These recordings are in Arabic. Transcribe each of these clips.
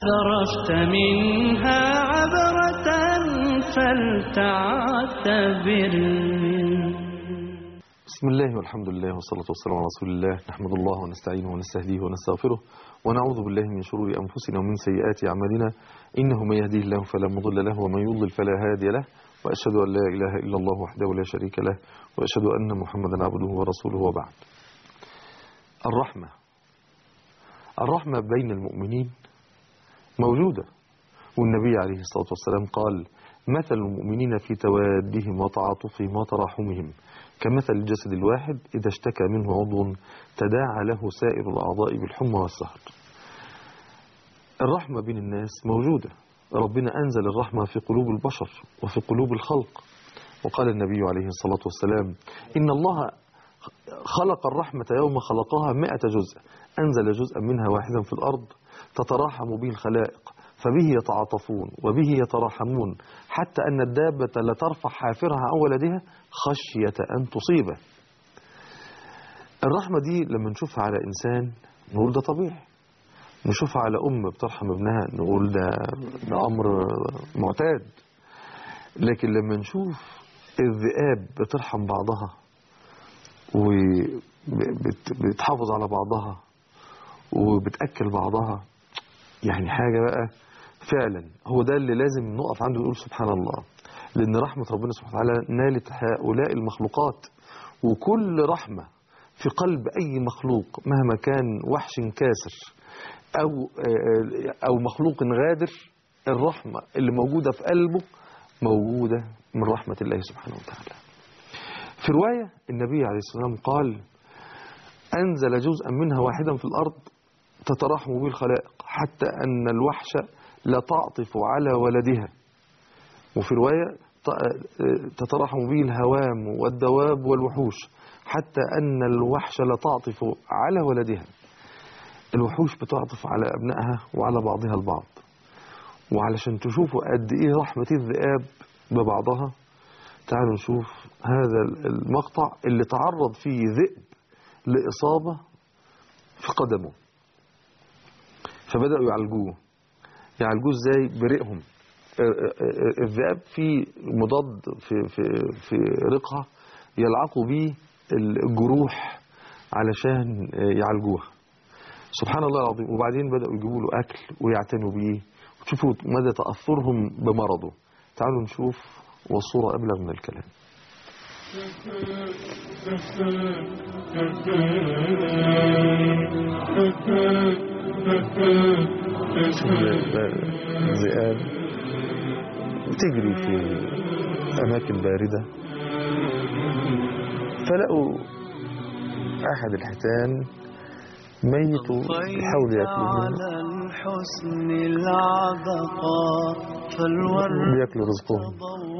ذرفت منها عبرة فلتعتبر. بسم الله والحمد لله والصلاة والسلام على رسول الله. نحمد الله ونستعينه ونستهديه ونستغفره ونعوذ بالله من شرور أنفسنا ومن سيئات أعمالنا، إنه من يهديه الله فلا مضل له ومن يضلل فلا هادي له، وأشهد أن لا إله إلا الله وحده لا شريك له، وأشهد أن محمدا عبده ورسوله. وبعد. الرحمة بين المؤمنين موجودة، والنبي عليه الصلاة والسلام قال: مثل المؤمنين في توادهم وتعاطفهم وتراحمهم كمثل الجسد الواحد إذا اشتكى منه عضو تداعى له سائر الأعضاء بالحمى والسهر. الرحمة بين الناس موجودة، ربنا أنزل الرحمة في قلوب البشر وفي قلوب الخلق، وقال النبي عليه الصلاة والسلام: إن الله خلق الرحمة يوم خلقها 100 جزء، أنزل جزءا منها واحدا في الأرض تتراحم به الخلائق، فبه يتعاطفون وبه يتراحمون، حتى أن الدابة لترفع حافرها عن ولدها خشية أن تصيبه. الرحمة دي لما نشوفها على إنسان نقول ده طبيعي، نشوفها على أم بترحم ابنها نقول ده أمر معتاد، لكن لما نشوف الذئاب بترحم بعضها وبتحافظ على بعضها وبتأكل بعضها، يعني حاجة بقى فعلا هو ده اللي لازم نقف عنده ونقول سبحان الله، لأن رحمة ربنا سبحانه وتعالى نالت هؤلاء المخلوقات. وكل رحمة في قلب أي مخلوق مهما كان وحش كاسر أو مخلوق غادر، الرحمة اللي موجودة في قلبه موجودة من رحمة الله سبحانه وتعالى. في رواية النبي عليه الصلاة والسلام قال: أنزل جزءا منها واحدا في الأرض تتراحم به الخلائق، حتى أن الوحش لا تعطف على ولدها. وفي رواية تتراحم به الهوام والدواب والوحوش، حتى أن الوحش لا تعطف على ولدها. الوحوش بتعطف على أبنائها وعلى بعضها البعض. وعلشان تشوفوا قد إيه رحمة الذئاب ببعضها، تعالوا نشوف هذا المقطع اللي تعرض فيه ذئب لإصابة في قدمه، فبدأوا يعالجوه ازاي؟ بريقهم. الذئاب في مضاد في ريقها يلعقوا به الجروح علشان يعالجوها. سبحان الله العظيم. وبعدين بدأوا يجيبوا له أكل ويعتنوا به، وتشوفوا مدى تأثرهم بمرضه. تعالوا نشوف، والصورة أبلغ من الكلام. الذئاب بتجري في أماكن باردة، فلقوا أحد الحيتان ميت بيحاول يأكلوا منه، بيأكلوا رزقهم.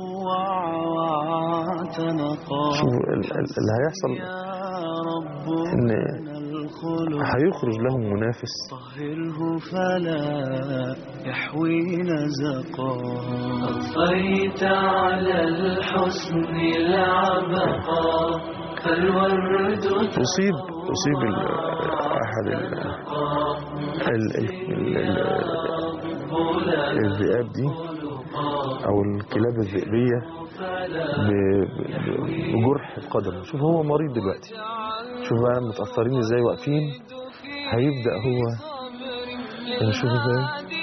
شوفوا اللي هيحصل إن هيخرج لهم منافس فلا يحوي نزقا. أطفيت على الحسن العبقا فالورد أصيب أحد الذئاب دي أو الكلاب الذئبية بجرح في قدمه. شوف هو مريض دلوقتي، شوف بقى متأثرين ازاي واقفين. هيبدأ هو نشوف ازاي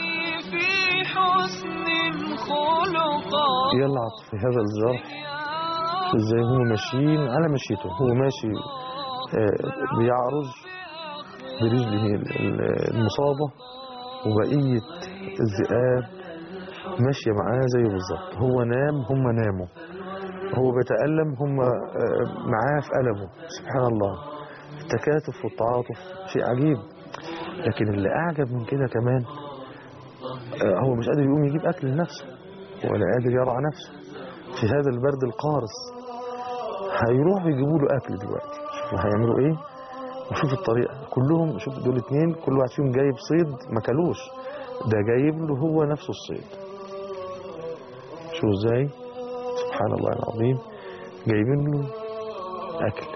يلعب في هذا الجرح. شوف ازاي هم ماشيين على مشيته، هو ماشي بيعرج برجله المصابة، وبقية الذئاب ماشية معاه زي بالظبط. هو نام هم ناموا، هو بيتألم هم معاه في ألمه. سبحان الله، التكاتف والتعاطف شيء عجيب. لكن اللي أعجب من كده كمان هو مش قادر يقوم يجيب أكل لنفسه ولا قادر يرعى نفسه في هذا البرد القارس. هيروح يجيبوا له أكل دلوقتي. شوفوا هيعملوا إيه، وشوف الطريقة. كلهم شوف دول اتنين كل واحد فيهم جايب صيد ما كلوش، ده جايب له هو نفسه الصيد. شوف ازاي سبحان الله العظيم، جايبين له أكل.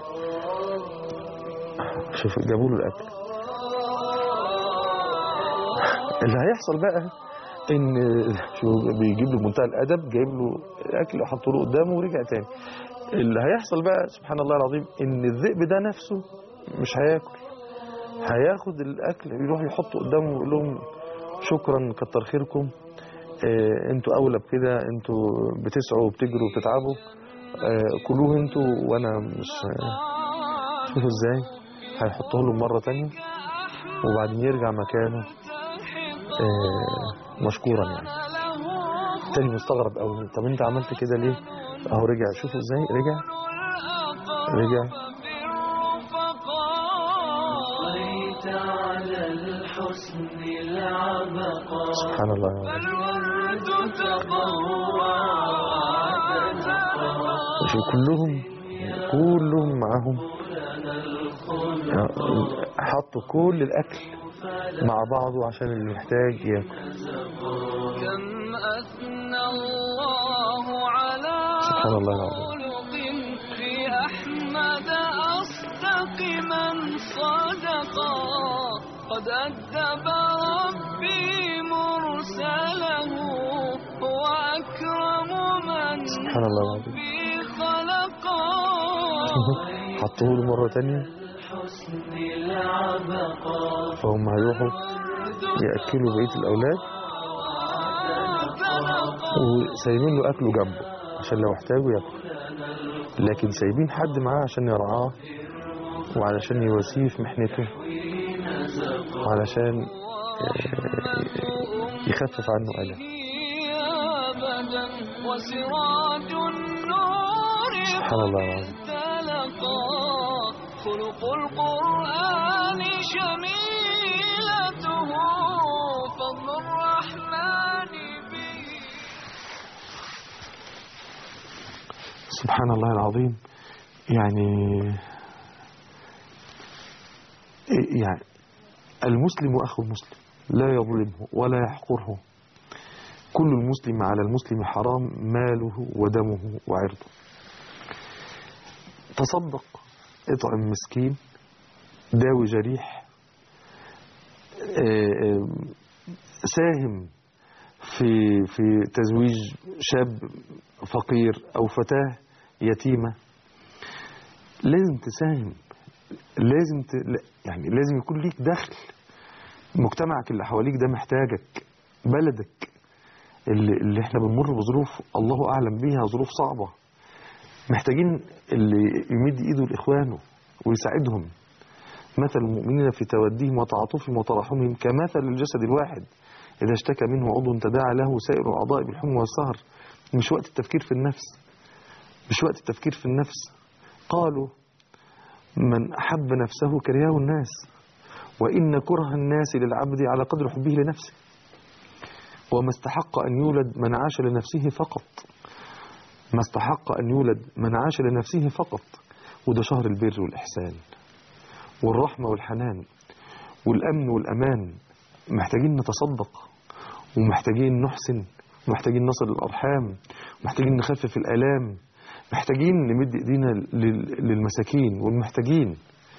شوف جابوا له الأكل. اللي هيحصل بقى ان شو بيجيب له منتهى الادب، جايب له اكل وحطه له قدامه ورجع تاني. اللي هيحصل بقى سبحان الله العظيم ان الذئب ده نفسه مش هياكل، هياخد الاكل يروح يحطه قدامه ويقول لهم شكرا كتر خيركم، انتوا اولى بكده، انتوا بتسعوا وبتجروا وبتتعبوا، كلوه انتوا وانا مش. شوفوا ازاي هيحطه له مره تانية وبعدين يرجع مكانه مشكورا يعني. تاني مستغرب قوي، طب انت عملت كده ليه؟ اهو رجع، شوفوا ازاي رجع. سبحان الله يا رب. كلهم معاهم حطوا كل الاكل مع بعضه عشان اللي محتاج ياكل. سبحان الله العظيم. قد أدب ربي مرسله وأكرم من سبحان الله العظيم. ربي خلقه. حطوه له مرة تانية فهم هيروحوا يأكلوا بقية الأولاد وسايبين له أكله جنبه عشان لو احتاجوا يأكل، لكن سايبين حد معاه عشان يرعاه وعلشان يواسيه في محنته وعلشان يخفف عنه ألم. سبحان الله العظيم. خلق القرآن شميلته فضل الرحمن به. سبحان الله العظيم. يعني المسلم أخو المسلم لا يظلمه ولا يحقره، كل المسلم على المسلم حرام ماله ودمه وعرضه. تصدق، اطعم مسكين، داوي جريح، ساهم في تزويج شاب فقير أو فتاة يتيمة. لازم تساهم، يعني لازم يكون ليك دخل. مجتمعك اللي حواليك ده محتاجك، بلدك اللي احنا بنمر بظروف الله أعلم بيها، ظروف صعبة، محتاجين اللي يمد إيده لإخوانه ويساعدهم. مثل المؤمنين في توديهم وتعاطفهم وتراحمهم كمثل الجسد الواحد إذا اشتكى منه عضو تداعى له سائر الأعضاء بالحمى والسهر. مش وقت التفكير في النفس، مش وقت التفكير في النفس. قالوا من أحب نفسه كرهه الناس، وإن كره الناس للعبد على قدر حبه لنفسه، وما استحق أن يولد من عاش لنفسه فقط. ما استحق أن يولد من عاش لنفسه فقط. وده شهر البر والإحسان والرحمة والحنان والأمن والأمان. محتاجين نتصدق ومحتاجين نحسن ومحتاجين نصل الأرحام ومحتاجين نخفف الآلام، محتاجين نمد إيدينا للمساكين والمحتاجين.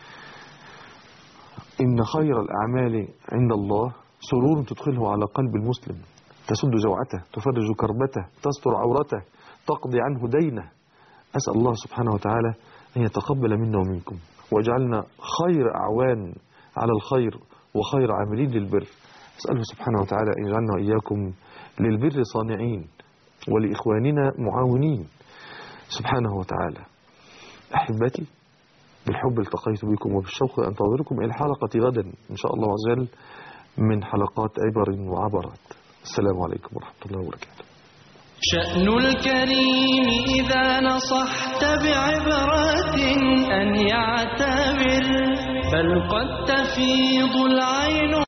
إن خير الأعمال عند الله سرور تدخله على قلب المسلم، تسد جوعته، تفرج كربته، تستر عورته، تقضي عنه دينه. أسأل الله سبحانه وتعالى أن يتقبل منا ومنكم واجعلنا خير أعوان على الخير وخير عاملين للبر. أسأله سبحانه وتعالى أن يجعلنا وإياكم للبر صانعين ولإخواننا معاونين سبحانه وتعالى. أحبتي، بالحب التقيت بكم وبالشوق أنتظركم إلى الحلقة غدا إن شاء الله عز وجل من حلقات عبر وعبرات. السلام عليكم ورحمة الله وبركاته. شأن الكريم إذا نصحت بعبرة أن يعتبر، بل قد تفيض العين